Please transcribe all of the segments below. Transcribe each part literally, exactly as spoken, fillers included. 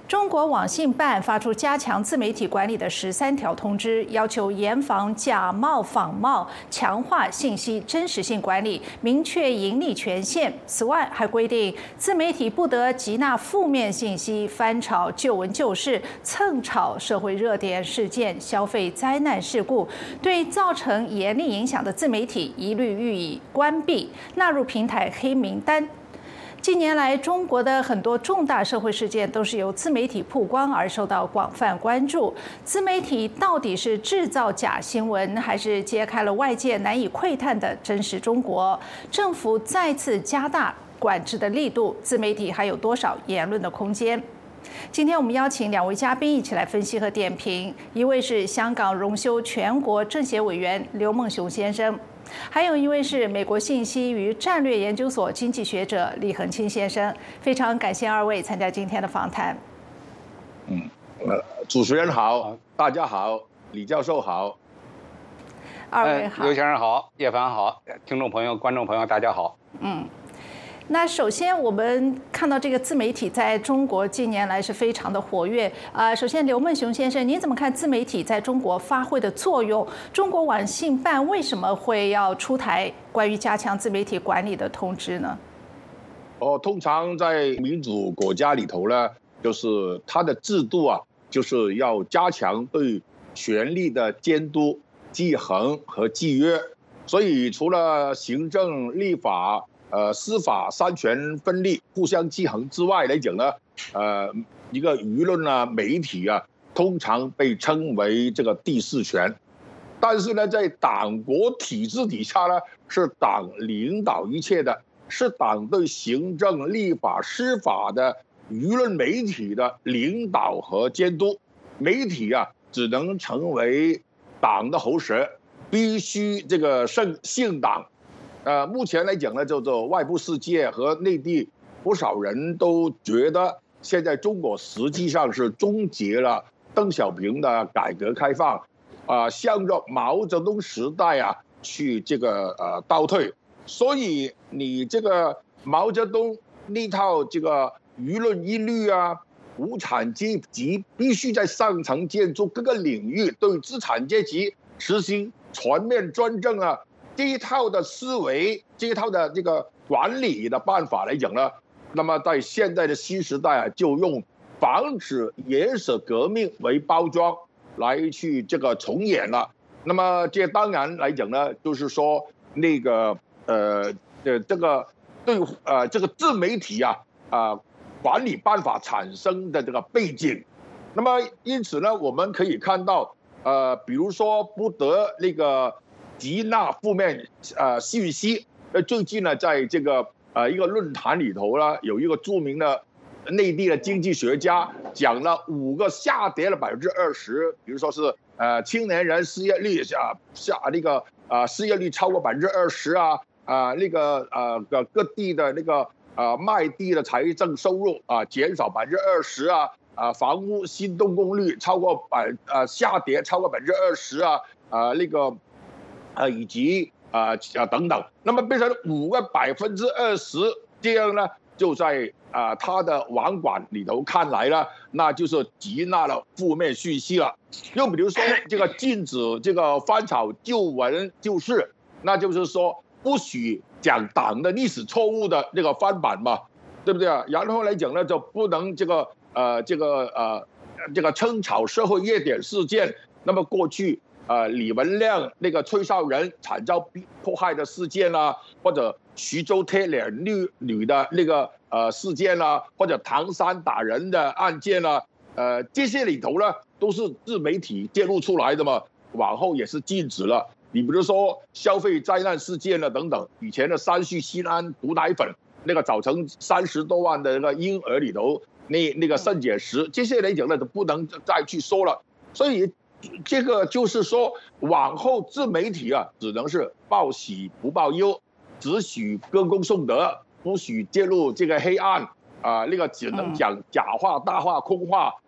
中国网信办发出加强自媒体管理的十三条通知，要求严防假冒仿冒，强化信息真实性管理，明确盈利权限。此外，还规定自媒体不得集纳负面信息，翻炒旧闻旧事，蹭炒社会热点事件、消费灾难事故，对造成严厉影响的自媒体一律予以关闭，纳入平台黑名单。近年来，中国的很多重大社会事件都是由自媒体曝光而受到广泛关注。自媒体到底是制造假新闻，还是揭开了外界难以窥探的真实中国？政府再次加大管制的力度，自媒体还有多少言论的空间？今天我们邀请两位嘉宾一起来分析和点评，一位是香港荣休全国政协委员刘梦熊先生。还有一位是美国信息与战略研究所经济学者李恒清先生，非常感谢二位参加今天的访谈。 嗯，呃，主持人好，大家好，李教授好， 二位好， 刘先生好，叶凡好，听众朋友、观众朋友大家好。 嗯。那首先，我们看到这个自媒体在中国近年来是非常的活跃。呃，首先，刘梦熊先生，您怎么看自媒体在中国发挥的作用？中国网信办为什么会要出台关于加强自媒体管理的通知呢？ 哦，通常在民主国家里头呢，就是它的制度啊，就是要加强对权力的监督、制衡和制约。所以，除了行政、立法。呃，司法三权分立、互相制衡之外来讲呢，呃，一个舆论啊、媒体啊，通常被称为这个第四权。但是呢，在党国体制底下呢，是党领导一切的，是党对行政、立法、司法的舆论媒体的领导和监督。媒体啊，只能成为党的喉舌，必须这个信信党。呃，目前来讲呢，叫做外部世界和内地不少人都觉得，现在中国实际上是终结了邓小平的改革开放，啊、呃，向着毛泽东时代啊去这个呃倒退。所以你这个毛泽东那套这个舆论一律啊，无产阶级必须在上层建筑各个领域对资产阶级实行全面专政啊。这一套的思维，这一套的这个管理的办法来讲呢，那么在现在的新时代啊，就用防止颜色革命为包装来去这个重演了。那么这当然来讲呢，就是说那个呃呃这个对呃这个自媒体啊啊、呃、管理办法产生的这个背景。那么因此呢，我们可以看到呃，比如说不得那个。集纳负面呃信息，呃，最近呢，在这个呃一个论坛里头呢，有一个著名的内地的经济学家讲了五个下跌了百分之二十，比如说是呃青年人失业率啊下那个啊、呃、失业率超过百分之二十啊啊那个呃各各地的那个呃卖地的财政收入啊减少百分之二十啊啊房屋新动工率超过百呃下跌超过百分之二十啊啊那个。啊，以及啊啊等等，那么变成五个百分之二十，这样呢，就在啊他的网管里头看来呢，那就是集纳了负面讯息了。又比如说这个禁止这个翻炒旧闻旧事，那就是说不许讲党的历史错误的这个翻版嘛，对不对啊？然后来讲呢，就不能这个呃这个呃这个蹭炒社会热点事件。那么过去。呃，李文亮那个吹哨人惨遭迫害的事件啦、啊，或者徐州贴脸女女的那个呃事件啦、啊，或者唐山打人的案件啦、啊，呃，这些里头呢都是自媒体揭露出来的嘛，往后也是禁止了。你比如说消费灾难事件了等等，以前的山西西安毒奶粉那个造成三十多万的那个婴儿里头那那个肾结石，这些来讲呢都不能再去说了，所以。这个就是说，往后自媒体啊，只能是报喜不报忧，只许歌功颂德，不许揭露这个黑暗啊、呃，那个只能讲假话、大话、空话，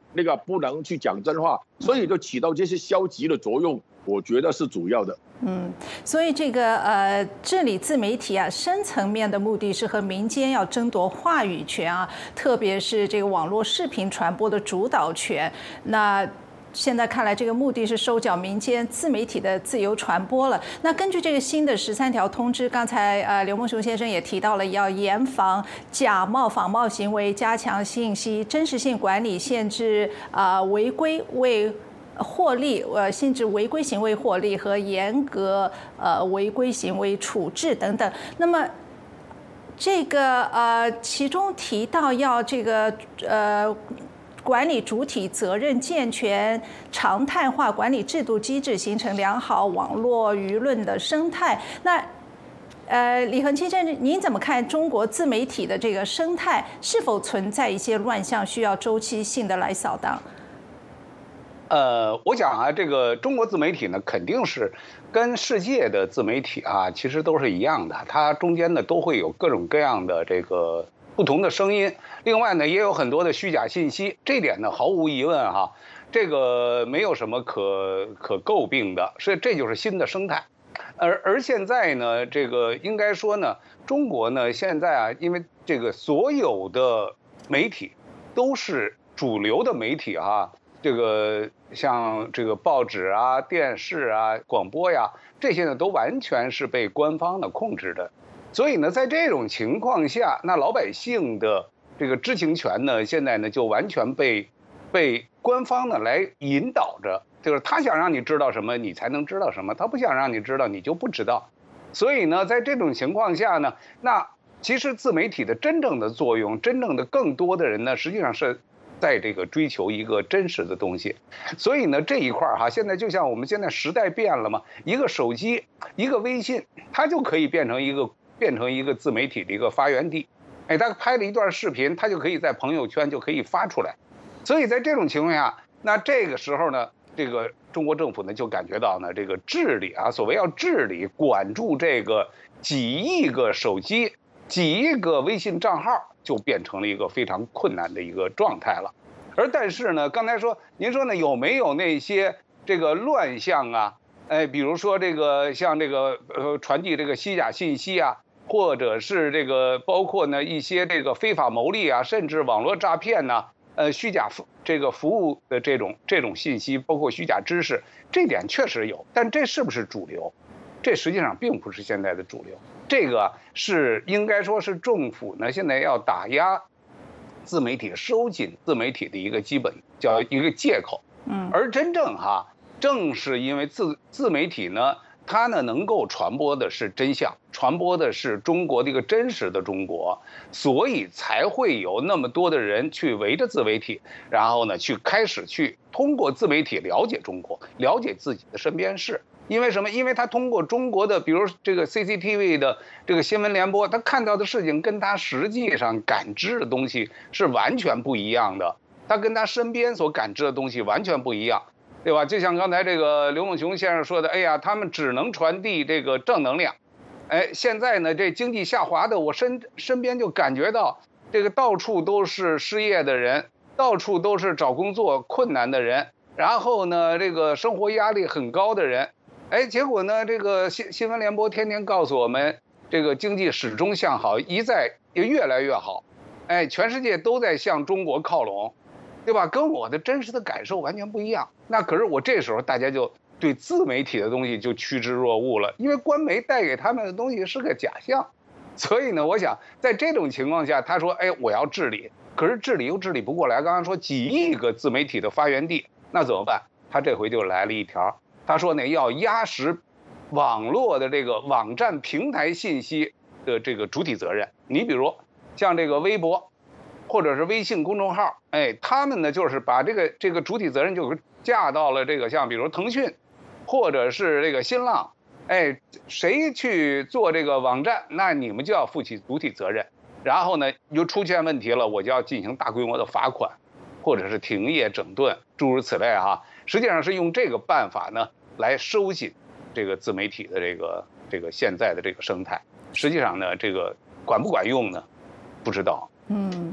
那个不能去讲真话，所以就起到这些消极的作用，我觉得是主要的。 嗯，所以这个呃治理自媒体啊，深层面的目的是和民间要争夺话语权啊，特别是这个网络视频传播的主导权。那现在看来，这个目的是收缴民间自媒体的自由传播了。那根据这个新的十三条通知，刚才呃刘梦熊先生也提到了，要严防假冒仿冒行为，加强信息真实性管理，限制啊、呃、违规为获利，呃，限制违规行为获利和严格呃违规行为处置等等。那么这个呃，其中提到要这个呃。管理主体责任健全，常态化管理制度机制，形成良好网络舆论的生态。那，呃，李恒先生，您怎么看中国自媒体的这个生态是否存在一些乱象，需要周期性的来扫荡？ 呃，我讲啊，这个中国自媒体呢，肯定是跟世界的自媒体啊，其实都是一样的，它中间呢都会有各种各样的这个不同的声音，另外呢，也有很多的虚假信息，这点呢毫无疑问哈，这个没有什么可可诟病的，所以这就是新的生态。而而现在呢，这个应该说呢，中国呢现在啊，因为这个所有的媒体都是主流的媒体哈，这个像这个报纸啊、电视啊、广播呀，这些呢都完全是被官方的控制的。所以呢，在这种情况下，那老百姓的这个知情权呢，现在呢就完全被被官方呢来引导着，就是他想让你知道什么，你才能知道什么；他不想让你知道，你就不知道。所以呢，在这种情况下呢，那其实自媒体的真正的作用，真正的更多的人呢，实际上是在这个追求一个真实的东西。所以呢，这一块哈，现在就像我们现在时代变了嘛，一个手机，一个微信，它就可以变成一个。变成一个自媒体的一个发源地，哎，他拍了一段视频，他就可以在朋友圈就可以发出来，所以在这种情况下，那这个时候呢，这个中国政府呢就感觉到呢，这个治理啊，所谓要治理管住这个几亿个手机、几亿个微信账号，就变成了一个非常困难的一个状态了。而但是呢，刚才说您说呢，有没有那些这个乱象啊？哎，比如说这个像这个呃传递这个虚假信息啊。或者是这个包括呢一些这个非法牟利啊，甚至网络诈骗呢，呃虚假服这个服务的这种这种信息，包括虚假知识，这点确实有，但这是不是主流？这实际上并不是现在的主流。这个是应该说是政府呢现在要打压自媒体、收紧自媒体的一个基本叫一个借口。嗯，而真正哈，正是因为自自媒体呢。它呢能够传播的是真相，传播的是中国的一个真实的中国，所以才会有那么多的人去围着自媒体，然后呢去开始去通过自媒体了解中国，了解自己的身边事。因为什么？因为他通过中国的，比如这个 C C T V 的这个新闻联播，他看到的事情跟他实际上感知的东西是完全不一样的，他跟他身边所感知的东西完全不一样。对吧？就像刚才这个刘梦熊先生说的，哎呀，他们只能传递这个正能量。哎，现在呢，这经济下滑的，我身身边就感觉到，这个到处都是失业的人，到处都是找工作困难的人，然后呢，这个生活压力很高的人。哎，结果呢，这个新新闻联播天天告诉我们，这个经济始终向好，一再也越来越好。哎，全世界都在向中国靠拢。对吧？跟我的真实的感受完全不一样。那可是我这时候大家就对自媒体的东西就趋之若鹜了，因为官媒带给他们的东西是个假象。所以呢，我想在这种情况下，他说：“哎，我要治理，可是治理又治理不过来。刚刚说几亿个自媒体的发源地，那怎么办？他这回就来了一条，他说呢要压实网络的这个网站平台信息的这个主体责任。你比如像这个微博。”或者是微信公众号，哎，他们呢就是把这个这个主体责任就架到了这个像比如腾讯，或者是这个新浪，哎，谁去做这个网站，那你们就要负起主体责任。然后呢，又出现问题了，我就要进行大规模的罚款，或者是停业整顿，诸如此类哈。实际上是用这个办法呢来收紧这个自媒体的这个这个现在的这个生态。实际上呢，这个管不管用呢，不知道。 嗯，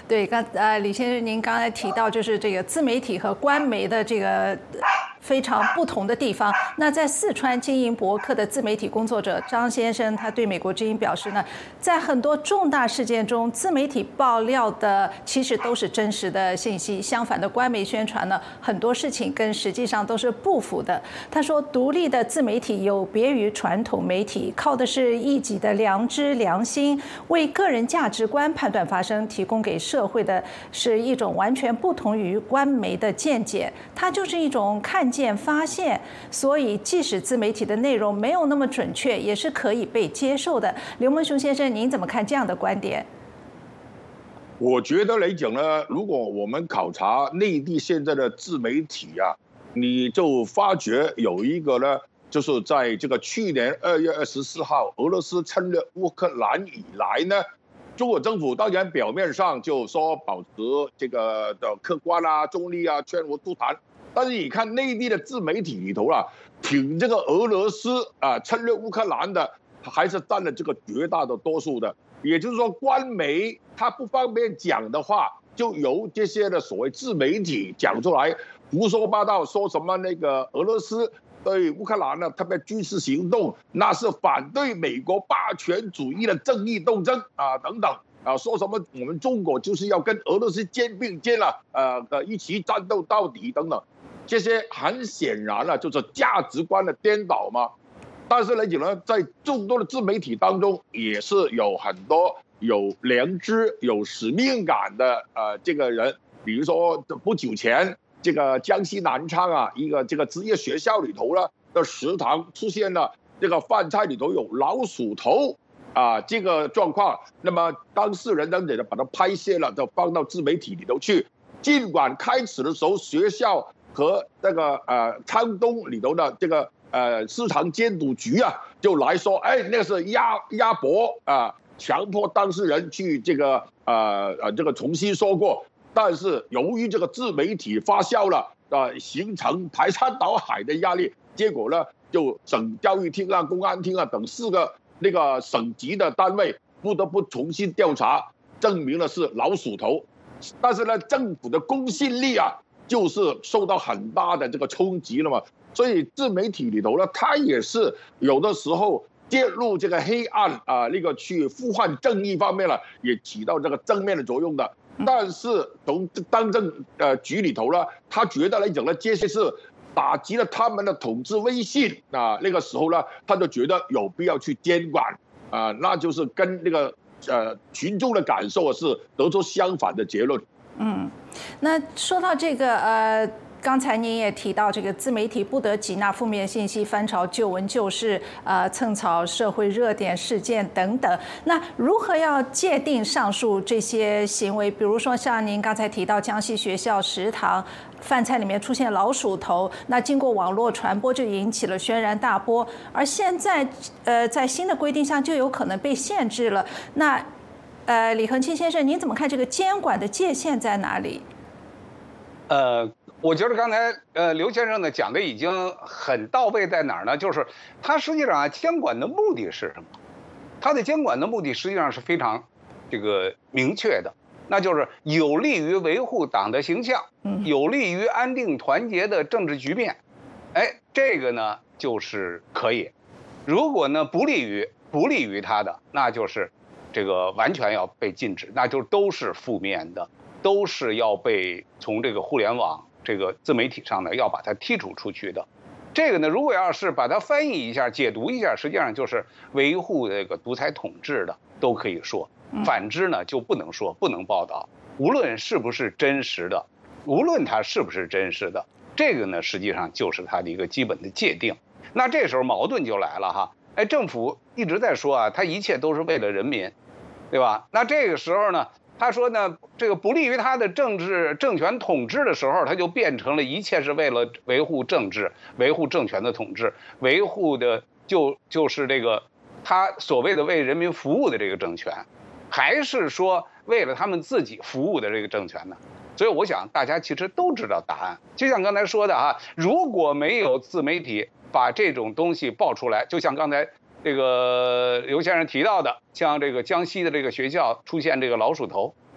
对，刚呃李先生，您刚才提到就是这个自媒体和官媒的这个非常不同的地方。那在四川经营博客的自媒体工作者张先生，他对美国之音表示呢，在很多重大事件中，自媒体爆料的其实都是真实的信息，相反的官媒宣传呢，很多事情跟实际上都是不符的。他说，独立的自媒体有别于传统媒体，靠的是一己的良知、良心，为个人价值观判断发声，提供给社会的是一种完全不同于官媒的见解，它就是一种看见发现，所以即使自媒体的内容没有那么准确，也是可以被接受的。刘梦熊先生，您怎么看这样的观点？ 我觉得来讲呢，如果我们考察内地现在的自媒体啊，你就发觉有一个呢，就是在这个去年二月二十四号，俄罗斯侵略乌克兰以来呢，中国政府当然表面上就说保持这个的客观啊、中立啊、全无吐痰，但是你看内地的自媒体里头啊，挺这个俄罗斯啊侵略乌克兰的，还是占了这个绝大的多数的。也就是说，官媒他不方便讲的话，就由这些的所谓自媒体讲出来，胡说八道，说什么那个俄罗斯对乌克兰呢特别军事行动，那是反对美国霸权主义的正义斗争啊等等啊，说什么我们中国就是要跟俄罗斯肩并肩了，呃呃一起战斗到底等等，这些很显然了就是价值观的颠倒嘛。但是来讲呢，在众多的自媒体当中，也是有很多有良知、有使命感的呃这个人，比如说不久前这个江西南昌啊一个这个职业学校里头呢的食堂出现了这个饭菜里头有老鼠头啊这个状况，那么当事人等等的把它拍摄了，就放到自媒体里头去。尽管开始的时候学校和这个呃昌东里头的这个。呃，市场监督局啊，就来说，哎，那是鸭鸭脖啊，强迫当事人去这个呃呃这个重新说过。但是由于这个自媒体发酵了，啊、呃，形成排山倒海的压力，结果呢，就省教育厅啊、公安厅啊等四个那个省级的单位不得不重新调查，证明了是老鼠头。但是呢，政府的公信力啊，就是受到很大的这个冲击了嘛。所以自媒体里头呢，它也是有的时候介入这个黑暗啊，那个去呼唤正义方面了，也起到这个正面的作用的。但是从当政呃局里头呢，他觉得来讲呢，这些是打击了他们的统治威信啊。那个时候呢，他就觉得有必要去监管啊，那就是跟那个呃群众的感受是得出相反的结论。 嗯，那说到这个呃。刚才您也提到，这个自媒体不得挤纳负面信息，翻炒旧闻旧事，呃，蹭炒社会热点事件等等。那如何要界定上述这些行为？比如说像您刚才提到江西学校食堂饭菜里面出现老鼠头，那经过网络传播就引起了轩然大波，而现在呃在新的规定下就有可能被限制了。那呃，李恒清先生，您怎么看这个监管的界限在哪里？ 呃。我觉得刚才呃刘先生呢讲的已经很到位，在哪儿呢？就是他实际上啊监管的目的是什么？他的监管的目的实际上是非常这个明确的，那就是有利于维护党的形象，有利于安定团结的政治局面。哎，这个呢就是可以。如果呢不利于不利于他的，那就是这个完全要被禁止，那就都是负面的，都是要被从这个互联网。这个自媒体上呢，要把它剔除出去的。这个呢，如果要是把它翻译一下、解读一下，实际上就是维护这个独裁统治的，都可以说。反之呢，就不能说，不能报道。无论是不是真实的，无论它是不是真实的，这个呢，实际上就是它的一个基本的界定。那这时候矛盾就来了哈，哎，政府一直在说啊，它一切都是为了人民，对吧？那这个时候呢？他说呢，这个不利于他的政治政权统治的时候，他就变成了一切是为了维护政治、维护政权的统治，维护的就就是这个他所谓的为人民服务的这个政权，还是说为了他们自己服务的这个政权呢？所以我想大家其实都知道答案。就像刚才说的啊，如果没有自媒体把这种东西爆出来，就像刚才。这个刘先生提到的，像这个江西的这个学校出现这个老鼠头，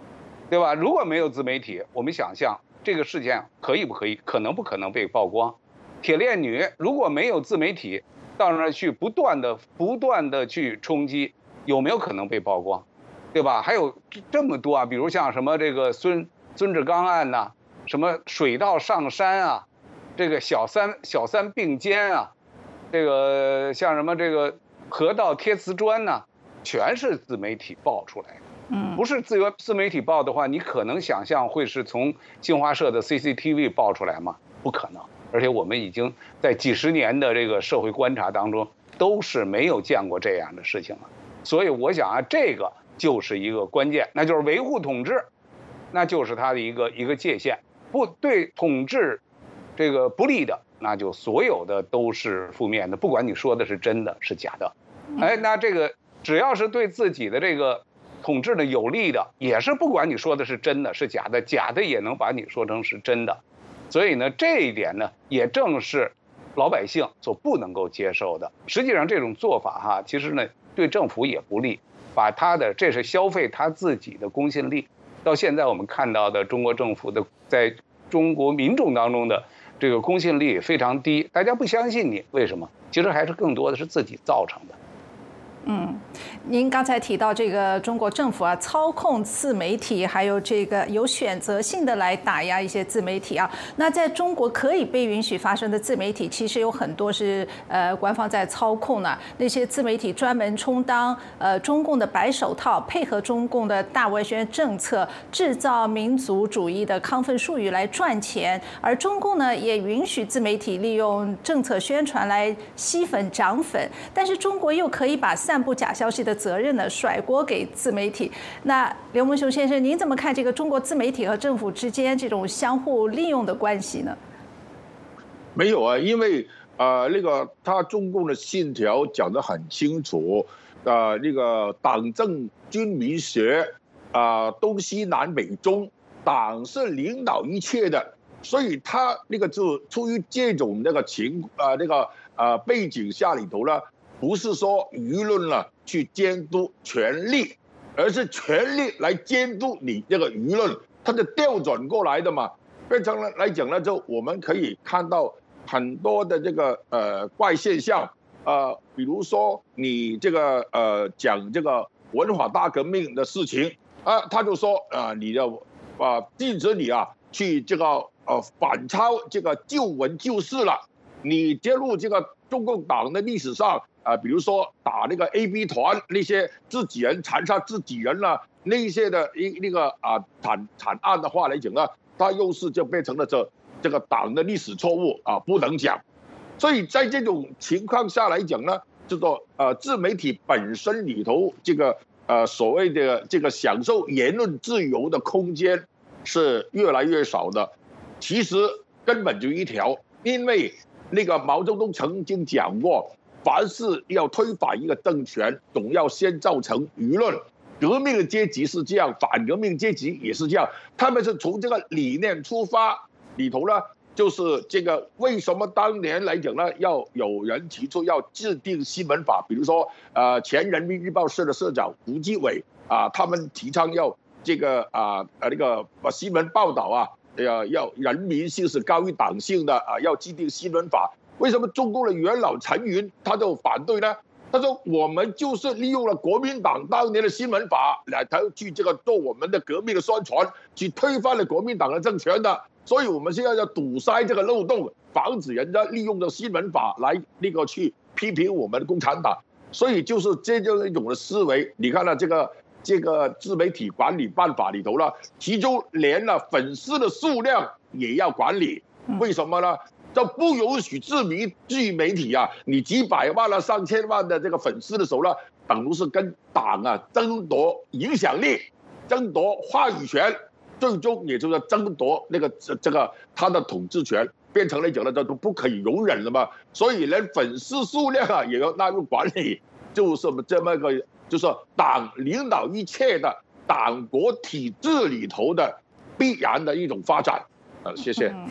对吧？如果没有自媒体，我们想象这个事件可以不可以，可能不可能被曝光？铁链女如果没有自媒体到那儿去不断的不断的去冲击，有没有可能被曝光？对吧？还有这么多啊，比如像什么这个孙孙志刚案呐、啊，什么水稻上山啊，这个小三小三并肩啊，这个像什么这个河道贴瓷砖呐、啊，全是自媒体爆出来的。嗯，不是自由自媒体报的话，你可能想象会是从新华社的 C C T V 爆出来吗？不可能。而且我们已经在几十年的这个社会观察当中，都是没有见过这样的事情了。所以我想啊，这个就是一个关键，那就是维护统治，那就是它的一个一个界限。不对统治这个不利的，那就所有的都是负面的，不管你说的是真的是假的。哎，那这个只要是对自己的这个统治的有利的，也是不管你说的是真的是假的，假的也能把你说成是真的。所以呢，这一点呢，也正是老百姓所不能够接受的。实际上，这种做法哈，其实呢，对政府也不利，把他的这是消费他自己的公信力。到现在我们看到的中国政府的在中国民众当中的这个公信力非常低，大家不相信你，为什么？其实还是更多的是自己造成的。 嗯，您刚才提到这个中国政府啊，操控自媒体，还有这个有选择性的来打压一些自媒体啊。那在中国可以被允许发声的自媒体，其实有很多是呃官方在操控呢。那些自媒体专门充当呃中共的白手套，配合中共的大外宣政策，制造民族主义的亢奋术语来赚钱。而中共呢，也允许自媒体利用政策宣传来吸粉涨粉，但是中国又可以把散布假消息的责任呢甩锅给自媒体。那刘梦熊先生，您怎么看这个中国自媒体和政府之间这种相互利用的关系呢？ 没有啊，因为呃那个他中共的信条讲得很清楚，呃那个党政军民学啊、呃、东西南北中，党是领导一切的，所以他那个就出于这种那个情啊、呃、那个呃背景下里头呢。不是说舆论了去监督权力，而是权力来监督你这个舆论，它就调转过来的嘛。变成了来讲呢，就我们可以看到很多的这个呃怪现象，呃，比如说你这个呃讲这个文化大革命的事情啊，他就说啊、呃，你的啊禁止你啊去这个呃反抄这个旧文旧事了，你揭露这个中共党的历史上。啊、呃，比如说打那个 A B 团那些自己人残杀自己人了、啊，那些的一那个啊惨惨案的话来讲呢，它又是就变成了这这个党的历史错误啊，不能讲。所以在这种情况下来讲呢，这个呃自媒体本身里头这个呃所谓的这个享受言论自由的空间是越来越少的。其实根本就一条，因为那个毛泽东曾经讲过。凡是要推翻一个政权，总要先造成舆论。革命的阶级是这样，反革命阶级也是这样。他们是从这个理念出发，里头呢，就是这个为什么当年来讲呢，要有人提出要制定新闻法，比如说呃前人民日报社的社长胡基伟啊，他们提倡要这个啊呃那个把新闻报道啊，要要人民性是高于党性的啊，要制定新闻法。为什么中共的元老陈云他就反对呢？他说我们就是利用了国民党当年的新闻法来去这个做我们的革命的宣传，去推翻了国民党的政权的。所以我们现在要堵塞这个漏洞，防止人家利用的新闻法来那个去批评我们共产党。所以就是这就是一种的思维。你看了这个这个自媒体管理办法里头了，其中连了粉丝的数量也要管理。为什么呢？就不允许自媒自媒体啊，你几百万了、上千万的这个粉丝的时候呢，等于是跟党啊争夺影响力、争夺话语权，最终也就是争夺那个这这个他的统治权，变成了讲呢，这都不可以容忍了嘛。所以连粉丝数量啊也要纳入管理，就是这么个就是党领导一切的党国体制里头的必然的一种发展。呃，谢谢。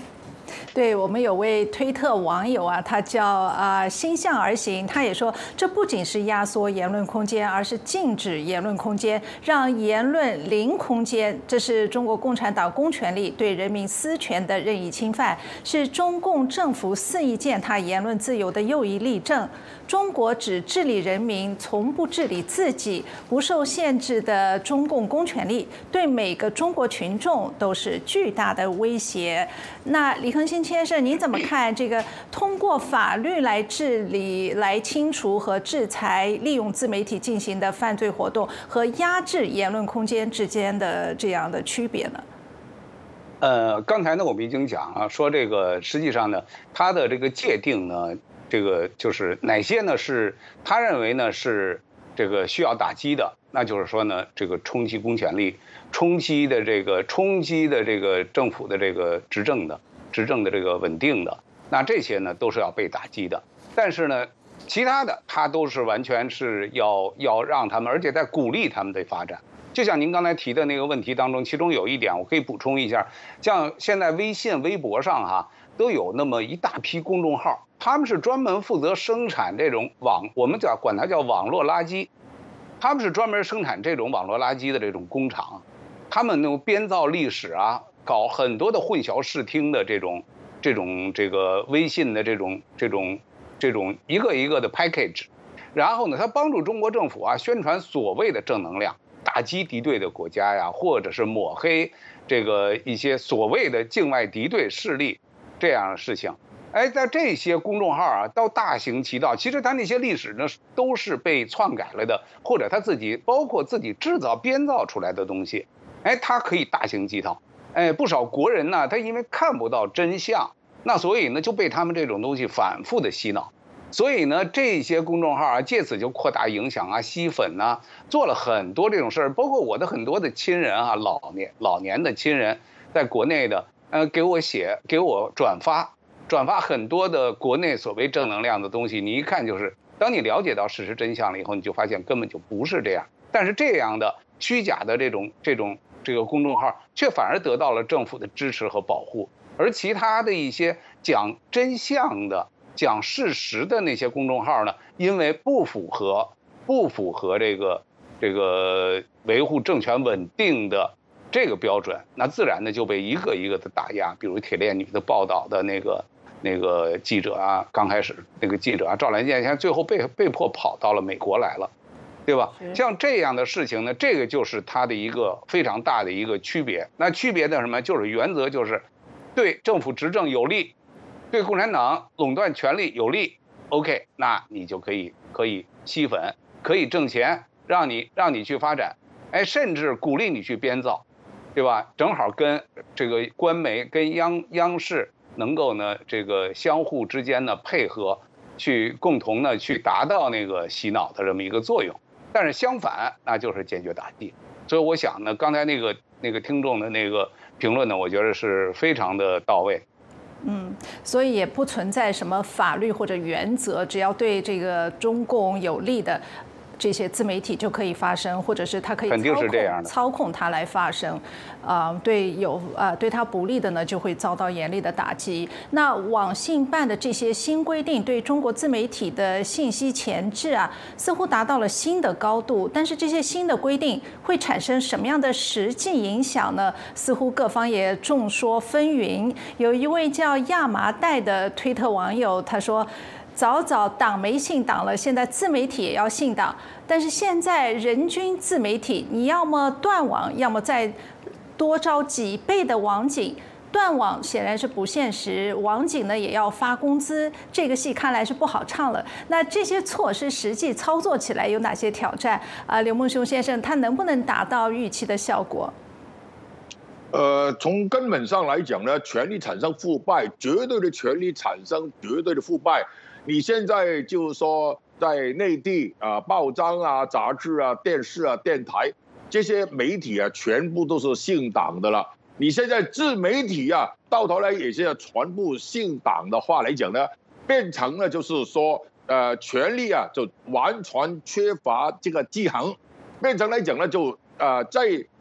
对，我们有位推特网友啊，他叫啊、呃、心向而行，他也说，这不仅是压缩言论空间，而是禁止言论空间，让言论零空间。这是中国共产党公权力对人民私权的任意侵犯，是中共政府肆意践踏言论自由的又一例证。中国只治理人民，从不治理自己，不受限制的中共公权力对每个中国群众都是巨大的威胁。那李恒星先生，您怎么看这个通过法律来治理、来清除和制裁利用自媒体进行的犯罪活动和压制言论空间之间的这样的区别呢？ 呃，刚才呢我们已经讲了，说这个实际上呢，它的这个界定呢，这个就是哪些呢是他认为呢是这个需要打击的，那就是说呢，这个冲击公权力、冲击的这个冲击的这个政府的这个执政的执政的这个稳定的，那这些呢都是要被打击的。但是呢，其他的它都是完全是要要让他们，而且在鼓励他们的发展。就像您刚才提的那个问题当中，其中有一点我可以补充一下，像现在微信、微博上哈、啊、都有那么一大批公众号，他们是专门负责生产这种网，我们叫管它叫网络垃圾，他们是专门生产这种网络垃圾的这种工厂，他们那种编造历史啊，搞很多的混淆视听的这种这种这个微信的这种这种这种一个一个的 package， 然后呢，他帮助中国政府啊宣传所谓的正能量，打击敌对的国家呀，或者是抹黑这个一些所谓的境外敌对势力这样的事情。哎，在这些公众号啊，都大行其道。其实他那些历史呢，都是被篡改了的，或者他自己包括自己制造编造出来的东西。哎，他可以大行其道。哎，不少国人呢，他因为看不到真相，那所以呢就被他们这种东西反复的洗脑。所以呢，这些公众号啊，借此就扩大影响啊，吸粉呐、啊，做了很多这种事儿。包括我的很多的亲人啊，老年老年的亲人，在国内的，呃，给我写，给我转发，转发很多的国内所谓正能量的东西。你一看就是，当你了解到事实真相了以后，你就发现根本就不是这样。但是这样的虚假的这种这种这个公众号，却反而得到了政府的支持和保护，而其他的一些讲真相的、讲事实的那些公众号呢，因为不符合不符合这个这个维护政权稳定的这个标准，那自然呢就被一个一个的打压。比如铁链女的报道的那个那个记者啊，刚开始那个记者啊赵兰健，现在最后被被迫跑到了美国来了，对吧？像这样的事情呢，这个就是它的一个非常大的一个区别。那区别的什么？就是原则就是对政府执政有利，对共产党垄断权力有利 ，OK， 那你就可以可以吸粉，可以挣钱，让你让你去发展，哎，甚至鼓励你去编造，对吧？正好跟这个官媒跟央央视能够呢这个相互之间呢配合，去共同呢去达到那个洗脑的这么一个作用。但是相反，那就是坚决打击。所以我想呢，刚才那个那个听众的那个评论呢，我觉得是非常的到位。 嗯，所以也不存在什么法律或者原则，只要对这个中共有利的这些自媒体就可以发声，或者是它可以操控操控它来发声，啊、呃，对有啊、呃、对它不利的呢，就会遭到严厉的打击。那网信办的这些新规定对中国自媒体的信息前置啊，似乎达到了新的高度。但是这些新的规定会产生什么样的实际影响呢？似乎各方也众说纷纭。有一位叫亚麻袋的推特网友他说，早早党没信党了，现在自媒体也要信党。但是现在人均自媒体，你要么断网，要么再多招几倍的网警。断网显然是不现实，网警呢也要发工资，这个戏看来是不好唱了。那这些措施实际操作起来有哪些挑战啊？刘孟雄先生，他能不能达到预期的效果？ 呃，从根本上来讲呢，权力产生腐败，绝对的权力产生绝对的腐败。你现在就是说，在内地啊，报章啊、杂志啊、电视啊、电台这些媒体啊，全部都是信党的了。你现在自媒体啊，到头来也是全部信党的话来讲呢，变成了就是说，呃，权力啊就完全缺乏这个制衡，变成来讲呢就呃在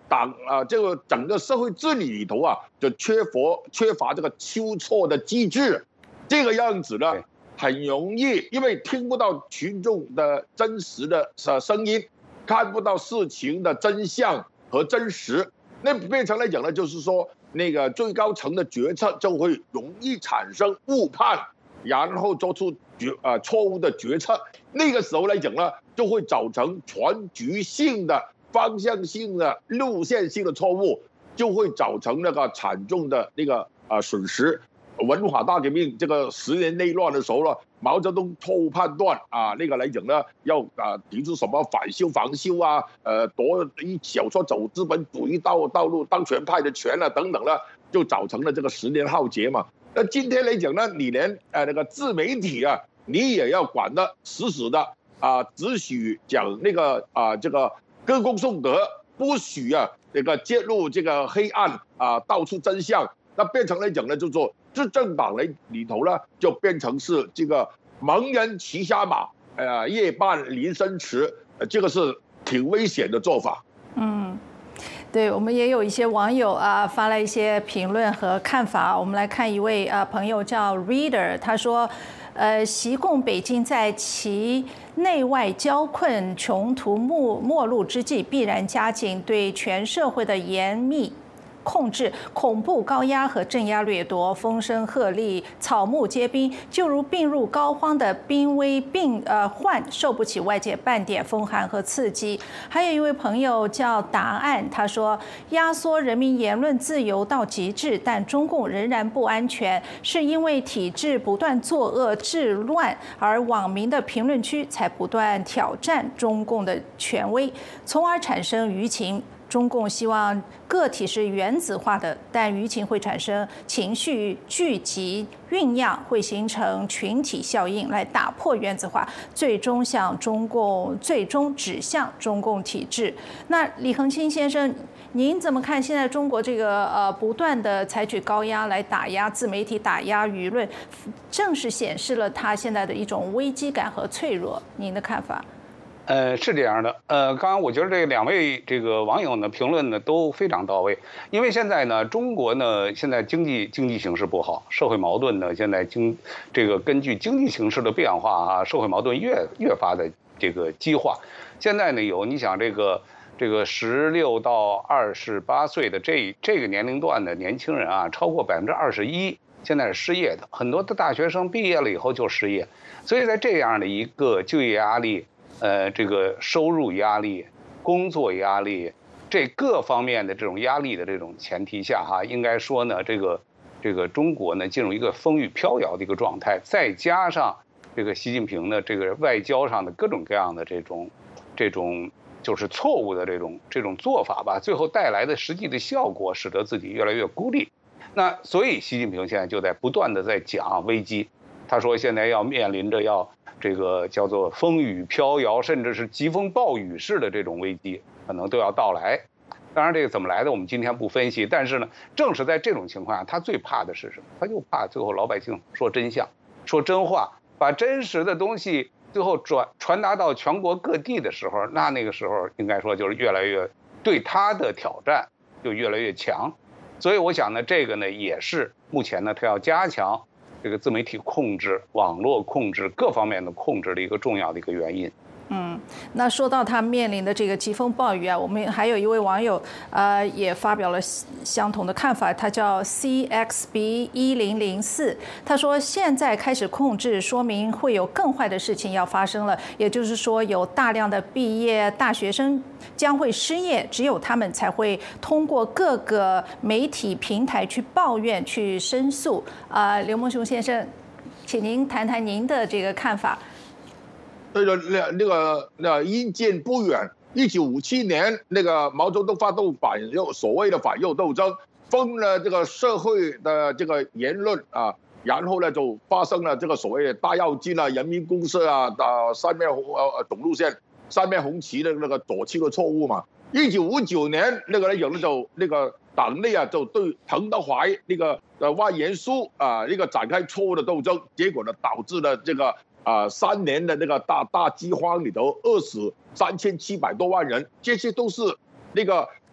党啊，这个整个社会治理里头啊，就缺乏缺乏这个纠错的机制，这个样子呢，很容易，因为听不到群众的真实的呃声音，看不到事情的真相和真实，那变成来讲呢，就是说那个最高层的决策就会容易产生误判，然后做出决啊错误的决策，那个时候来讲呢，就会造成全局性的。方向性的、路线性的错误，就会造成那个惨重的那个啊损失。文化大革命这个十年内乱的时候呢，毛泽东错误判断啊，那个来讲呢，要啊提出什么反修防修啊，呃夺一小撮走资本主义道道路当权派的权啊等等呢，就造成了这个十年浩劫嘛。那今天来讲呢，你连呃那个自媒体啊，你也要管得死死的啊，只许讲那个啊这个。歌功颂德，不许啊这个揭露这个黑暗啊，道出真相，那变成来讲呢，就说执政党里里头呢，就变成是这个蒙人骑瞎马，呃，夜半临深池，这个是挺危险的做法。 嗯。对，我们也有一些网友啊发了一些评论和看法。我们来看一位啊朋友叫 Reader， 他说，呃，习共北京在其内外交困、穷途末末路之际，必然加紧对全社会的严密控制，恐怖高压和镇压掠夺，风声鹤唳，草木皆兵，就如病入膏肓的濒危病呃患，受不起外界半点风寒和刺激。还有一位朋友叫答案，他说，压缩人民言论自由到极致，但中共仍然不安全，是因为体制不断作恶治乱，而网民的评论区才不断挑战中共的权威，从而产生舆情。中共希望个体是原子化的，但舆情会产生情绪聚集酝酿，会形成群体效应，来打破原子化，最终向中共，最终指向中共体制。那李恒清先生，您怎么看现在中国这个呃不断的采取高压来打压自媒体、打压舆论，正是显示了他现在的一种危机感和脆弱？您的看法？ 呃，是这样的，呃，刚刚我觉得这两位这个网友呢评论呢都非常到位，因为现在呢，中国呢现在经济经济形势不好，社会矛盾呢现在经这个根据经济形势的变化啊，社会矛盾越越发的这个激化。现在呢有你想这个这个十六到二十八岁的这这个年龄段的年轻人啊，超过百分之二十一现在是失业的，很多的大学生毕业了以后就失业，所以在这样的一个就业压力。呃，这个收入压力、工作压力，这各方面的这种压力的这种前提下，哈，应该说呢，这个这个中国呢进入一个风雨飘摇的一个状态，再加上这个习近平的这个外交上的各种各样的这种这种就是错误的这种这种做法吧，最后带来的实际的效果，使得自己越来越孤立。那所以习近平现在就在不断的在讲危机，他说现在要面临着要。这个叫做风雨飘摇，甚至是疾风暴雨式的这种危机，可能都要到来。当然，这个怎么来的，我们今天不分析。但是呢，正是在这种情况下，他最怕的是什么？他就怕最后老百姓说真相，说真话，把真实的东西最后转传达到全国各地的时候，那那个时候应该说就是越来越对他的挑战就越来越强。所以我想呢，这个呢也是目前呢他要加强。这个自媒体控制、网络控制各方面的控制的一个重要的一个原因。 嗯，那说到他面临的这个疾风暴雨啊，我们还有一位网友，呃，也发表了相同的看法。他叫 C X B 一零零四，他说现在开始控制，说明会有更坏的事情要发生了。也就是说，有大量的毕业大学生将会失业，只有他们才会通过各个媒体平台去抱怨、去申诉。啊、呃，刘梦熊先生，请您谈谈您的这个看法。 那个那那个那因见不远，一九五七年那个毛泽东发动反右所谓的反右斗争，封了这个社会的这个言论啊，然后呢就发生了这个所谓的大跃进啊、人民公社啊、啊三面红呃总路线、三面红旗的那个左倾的错误嘛。一九五九年那个呢有那就那个党内啊就对彭德怀那个呃万言书啊那个展开错误的斗争，结果呢导致了这个。啊，三年的那个大大饥荒里头，饿死三千七百多万人，这些都是那个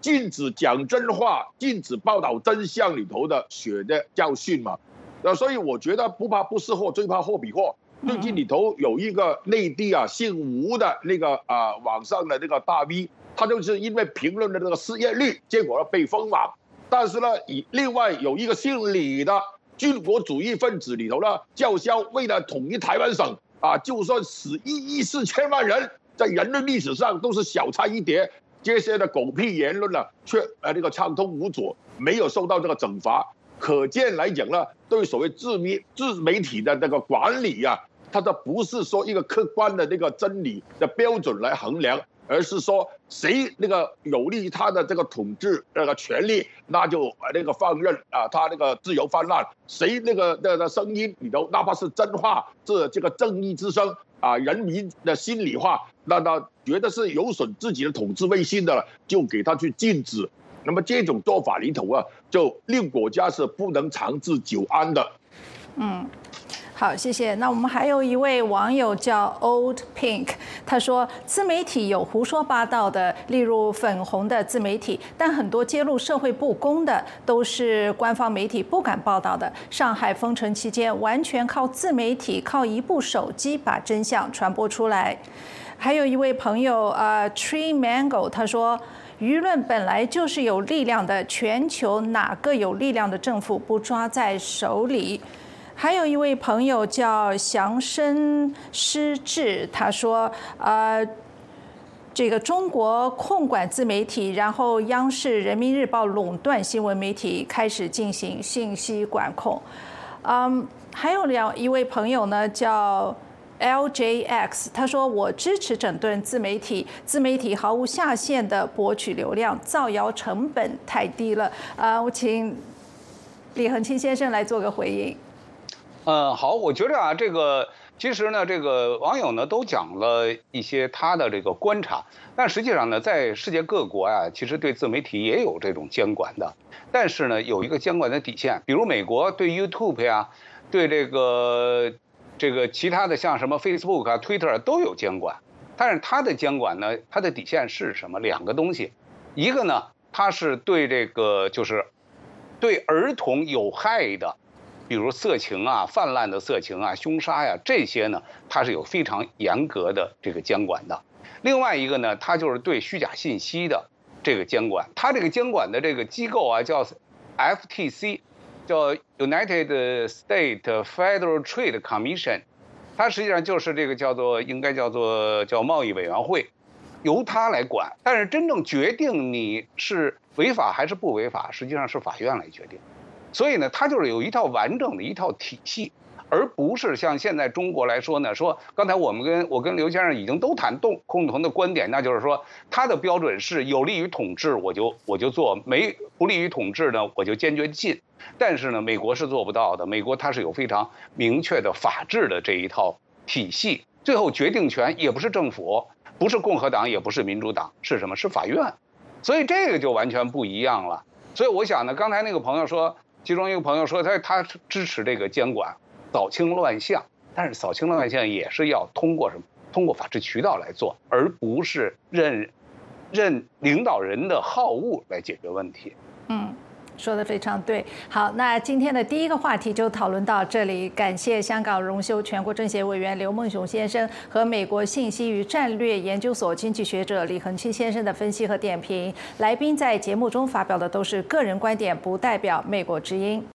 禁止讲真话、禁止报道真相里头的血的教训嘛。那所以我觉得不怕不识货，最怕货比货。最近里头有一个内地啊姓吴的那个啊、呃、网上的那个大 V， 他就是因为评论的这个失业率，结果被封网。但是呢，以另外有一个姓李的军国主义分子里头呢，叫嚣为了统一台湾省啊，就算死一亿四千万人，在人类历史上都是小菜一碟。这些的狗屁言论呢，却呃那个畅通无阻，没有受到这个惩罚。可见来讲呢，对所谓自媒自媒体的那个管理啊，它的不是说一个客观的那个真理的标准来衡量，而是说谁那个有利于他的这个统治那个权利，那就那个放任啊，他那个自由泛滥；谁那个那个声音里头，哪怕是真话，是这个正义之声啊，人民的心里话，那那觉得是有损自己的统治威信的，就给他去禁止。那么这种做法里头啊，就令国家是不能长治久安的。嗯。 好，谢谢。那我们还有一位网友叫 Old Pink， 他说自媒体有胡说八道的，例如粉红的自媒体，但很多揭露社会不公的都是官方媒体不敢报道的。上海封城期间，完全靠自媒体，靠一部手机把真相传播出来。还有一位朋友呃 Tree Mango， 他说。舆论本来就是有力量的，全球哪个有力量的政府不抓在手里？还有一位朋友叫祥生失志，他说：“呃，这个中国控管自媒体，然后央视、人民日报垄断新闻媒体，开始进行信息管控。”嗯，还有两一位朋友呢，叫。L J X， 他说：“我支持整顿自媒体，自媒体毫无下限的博取流量，造谣成本太低了。”呃，我请李恒清先生来做个回应。 嗯，好，我觉得啊，这个其实呢，这个网友呢都讲了一些他的这个观察，但实际上呢，在世界各国啊，其实对自媒体也有这种监管的，但是呢，有一个监管的底线，比如美国对 YouTube 呀，对这个。这个其他的像什么 Facebook 啊、Twitter 啊都有监管，但是它的监管呢，它的底线是什么？两个东西，一个呢，它是对这个就是对儿童有害的，比如色情啊、泛滥的色情啊、凶杀呀这些呢，它是有非常严格的这个监管的。另外一个呢，它就是对虚假信息的这个监管，它这个监管的这个机构啊叫 F T C。叫 United States Federal Trade Commission， 它实际上就是这个叫做应该叫做叫贸易委员会，由它来管。但是真正决定你是违法还是不违法，实际上是法院来决定。所以呢，它就是有一套完整的一套体系，而不是像现在中国来说呢，说刚才我们跟我跟刘先生已经都谈共共同的观点，那就是说他的标准是有利于统治我就我就做，没不利于统治呢我就坚决禁。但是呢，美国是做不到的。美国它是有非常明确的法治的这一套体系，最后决定权也不是政府，不是共和党，也不是民主党，是什么？是法院。所以这个就完全不一样了。所以我想呢，刚才那个朋友说，其中一个朋友说他他支持这个监管，扫清乱象，但是扫清乱象也是要通过什么？通过法治渠道来做，而不是任任领导人的好恶来解决问题。 嗯。说得非常对。好，那今天的第一个话题就讨论到这里。感谢香港荣休全国政协委员刘梦熊先生和美国信息与战略研究所经济学者李恒清先生的分析和点评。来宾在节目中发表的都是个人观点，不代表美国之音。